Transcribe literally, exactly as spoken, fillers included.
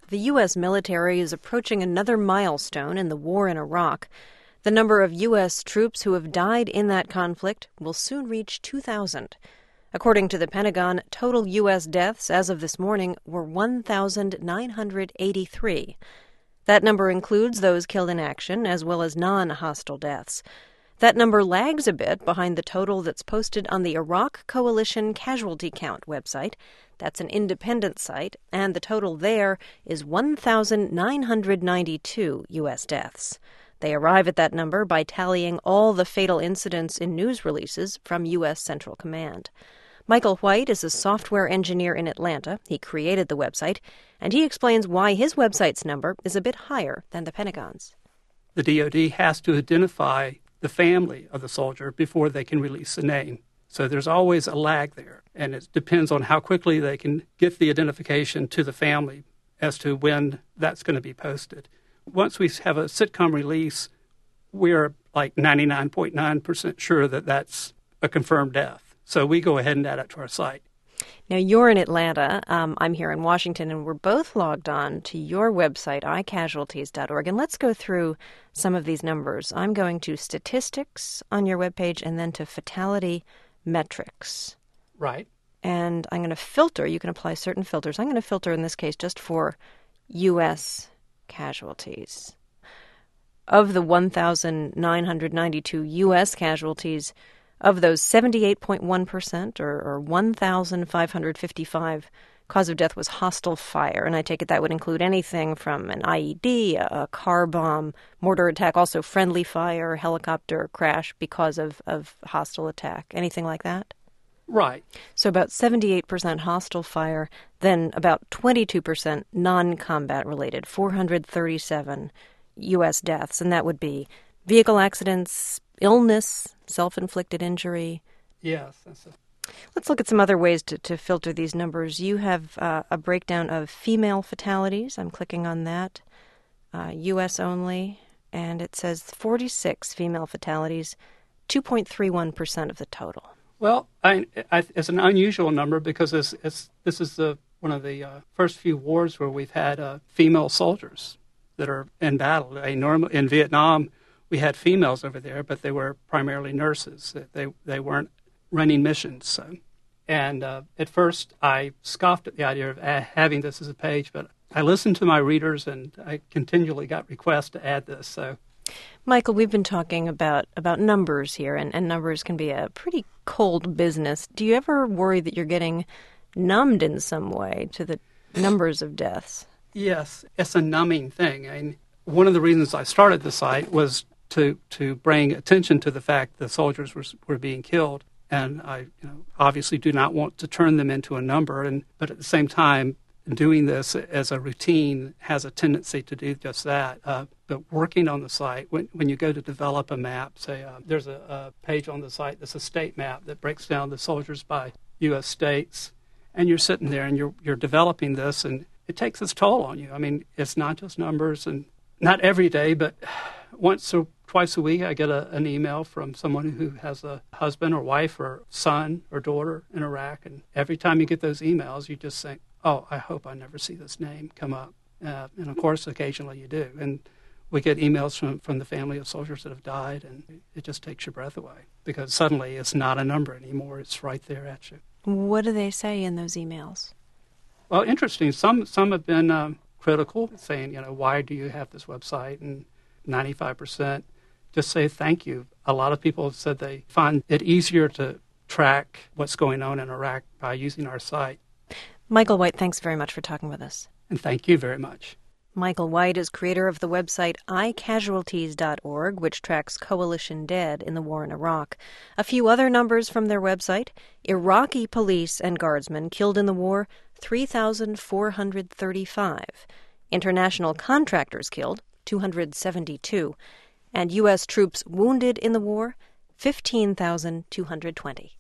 The U S military is approaching another milestone in the war in Iraq. The number of U S troops who have died in that conflict will soon reach two thousand. According to the Pentagon, total U S deaths as of this morning were one thousand nine hundred eighty-three. That number includes those killed in action as well as non-hostile deaths. That number lags a bit behind the total that's posted on the Iraq Coalition Casualty Count website. That's an independent site, and the total there is one thousand nine hundred ninety-two U S deaths. They arrive at that number by tallying all the fatal incidents in news releases from U S Central Command. Michael White is a software engineer in Atlanta. He created the website, and he explains why his website's number is a bit higher than the Pentagon's. The D O D has to identify the family of the soldier before they can release the name. So there's always a lag there, and it depends on how quickly they can get the identification to the family as to when that's going to be posted. Once we have a sitcom release, we're like ninety-nine point nine percent sure that that's a confirmed death. So we go ahead and add it to our site. Now, you're in Atlanta. Um, I'm here in Washington, and we're both logged on to your website, i casualties dot org. And let's go through some of these numbers. I'm going to statistics on your webpage and then to fatality metrics. Right. And I'm going to filter. You can apply certain filters. I'm going to filter, in this case, just for U S casualties. Of the one thousand nine hundred ninety-two U S casualties, of those, seventy-eight point one percent, or, or one thousand five hundred fifty-five, cause of death was hostile fire. And I take it that would include anything from an I E D, a, a car bomb, mortar attack, also friendly fire, helicopter crash because of, of hostile attack, anything like that? Right. So about seventy-eight percent hostile fire, then about twenty-two percent non-combat related, four hundred thirty-seven U S deaths, and that would be vehicle accidents, illness, self-inflicted injury. Yes. That's a... Let's look at some other ways to, to filter these numbers. You have uh, a breakdown of female fatalities. I'm clicking on that. Uh, U S only, and it says forty-six female fatalities, two point three one percent of the total. Well, I, I, it's an unusual number because it's, it's, this is the one of the uh, first few wars where we've had uh, female soldiers that are in battle. I normal, in Vietnam, we had females over there, but they were primarily nurses. They they weren't running missions. So. And uh, at first, I scoffed at the idea of uh, having this as a page, but I listened to my readers, and I continually got requests to add this. So, Michael, we've been talking about, about numbers here, and, and numbers can be a pretty cold business. Do you ever worry that you're getting numbed in some way to the numbers of deaths? Yes, it's a numbing thing. I mean, one of the reasons I started the site was to to bring attention to the fact that soldiers were were being killed, and I you know, obviously do not want to turn them into a number. And but at the same time, doing this as a routine has a tendency to do just that. Uh, but working on the site, when when you go to develop a map, say uh, there's a, a page on the site that's a state map that breaks down the soldiers by U S states, and you're sitting there and you're you're developing this, and it takes its toll on you. I mean, it's not just numbers, and not every day, but once or twice a week, I get a, an email from someone who has a husband or wife or son or daughter in Iraq. And every time you get those emails, you just think, oh, I hope I never see this name come up. Uh, and, of course, occasionally you do. And we get emails from, from the family of soldiers that have died, and it just takes your breath away because suddenly it's not a number anymore. It's right there at you. What do they say in those emails? Well, interesting. Some, some have been um, critical, saying, you know, why do you have this website? And ninety-five percent just say thank you. A lot of people have said they find it easier to track what's going on in Iraq by using our site. Michael White, thanks very much for talking with us. And thank you very much. Michael White is creator of the website i casualties dot org, which tracks coalition dead in the war in Iraq. A few other numbers from their website: Iraqi police and guardsmen killed in the war, three thousand four hundred thirty-five. International contractors killed, two hundred seventy-two. And U S troops wounded in the war, fifteen thousand two hundred twenty.